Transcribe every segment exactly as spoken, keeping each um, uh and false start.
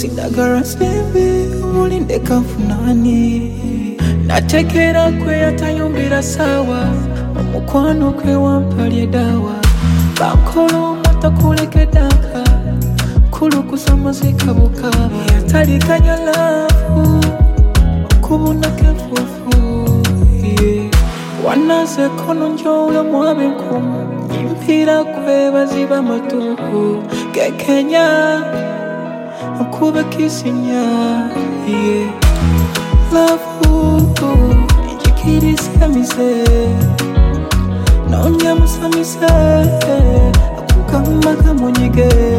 Sindagara sembe ulinde kafunani natekera kwe atayumbira sawa omukwano kwe wampalye dawa bankolo matakuleke daka kulu kusama zikabuka yatalikanya lafu kubuna kefufu yeah. Wanaze kono njowe mwabe nkumu impira kwe baziba matuku kekenya Kuba kisinya, yeah. Love, njikiri samise Naonya musamise Akukama kamunyige,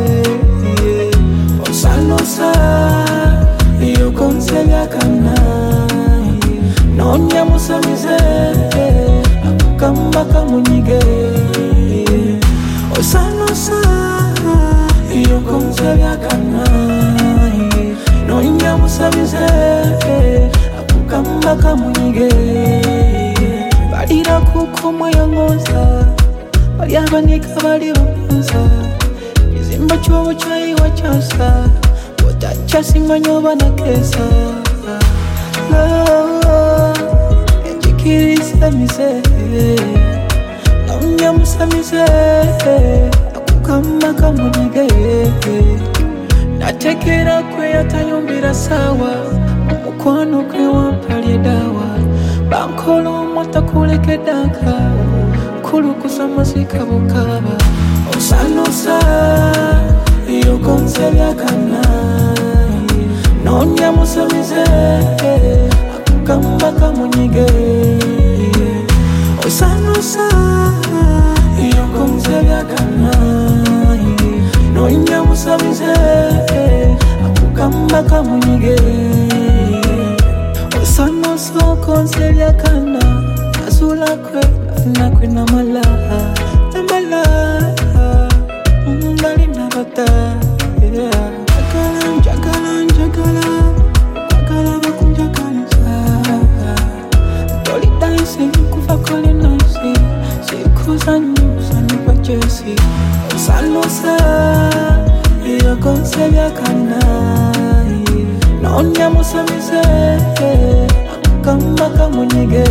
yeah. Osanosa Iyo konsevya kana Naonya musamise Akukama kamunyige, yeah. Osanosa Iyo konsevya kana Nonya musabize Akukamba kamunyige Balira kuko mwayangoza Bali abanika bali bapunza Kizimba chobo chai wachasa Watacha simanyo banakesa Njikiri samise Nonya musabize Akukamba kamunyige natekera kwe atayumbira sawa omukwano kwe wampalye dawa bankolo matakuleke daka kulu kusama zikabukaba osanosa iyo konsevya kana nonya musabize akukamba kamunyige osanosa iyo konsevya kana Nonya musabize Akukamba kamunyige Osano so konsevya kana Asula kwe Afina kwe na malaha Tambalaha Mbali na bata Jagala, jagala, jagala Jagala bakunjakalisa Tolita isi kufa kole noisi Siku zanyu zanyu kwa jesi Osanosa Iyo konsevya kana Naonya musabize Akukamba kamunyige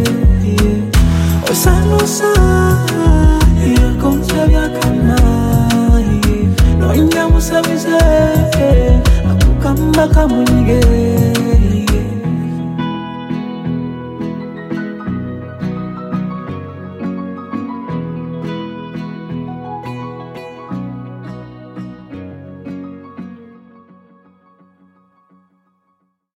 Osanosa Iyo konsevya kana Nonya musabize Akukamba kamunyige